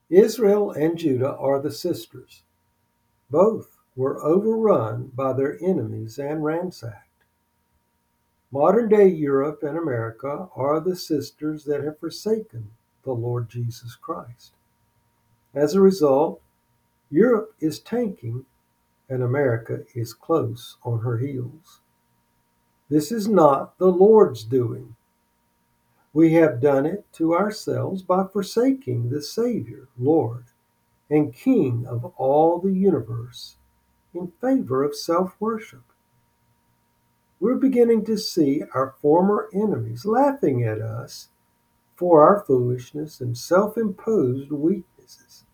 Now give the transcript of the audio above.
Israel and Judah are the sisters. Both were overrun by their enemies and ransacked. Modern day Europe and America are the sisters that have forsaken the Lord Jesus Christ. As a result, Europe is tanking and America is close on her heels. This is not the Lord's doing. We have done it to ourselves by forsaking the Savior, Lord, and King of all the universe in favor of self worship. We're beginning to see our former enemies laughing at us for our foolishness and self imposed weaknesses.